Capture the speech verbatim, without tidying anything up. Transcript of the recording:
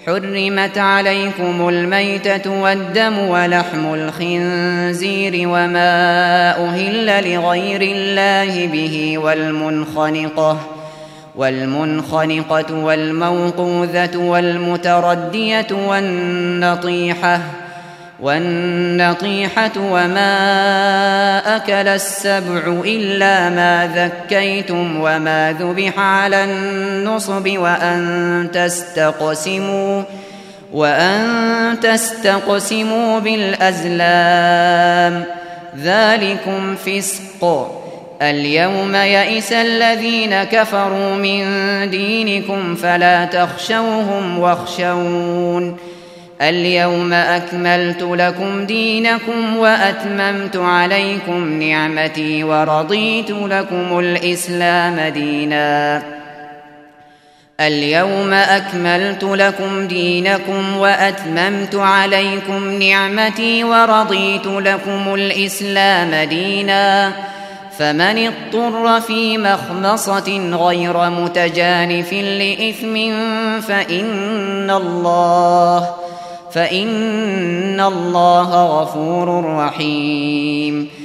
حرمت عليكم الميتة والدم ولحم الخنزير وما أهل لغير الله به والمنخنقة والمنخنقة والموقوذة والمتردية والنطيحة والنطيحة وما أكل السبع إلا ما ذكيتم وما ذبح على النصب وأن تستقسموا وأن تستقسموا بالأزلام ذلكم فسق. اليوم يئس الذين كفروا من دينكم فلا تخشوهم واخشون اليوم أكملت لكم دينكم وأتممت عليكم نعمتي ورضيت لكم الإسلام دينا اليوم أكملت لكم دينكم وأتممت عليكم نعمتي ورضيت لكم الإسلام دينا فمن اضطر في مخمصة غير متجانف لإثم فإن الله فإن الله غفور رحيم.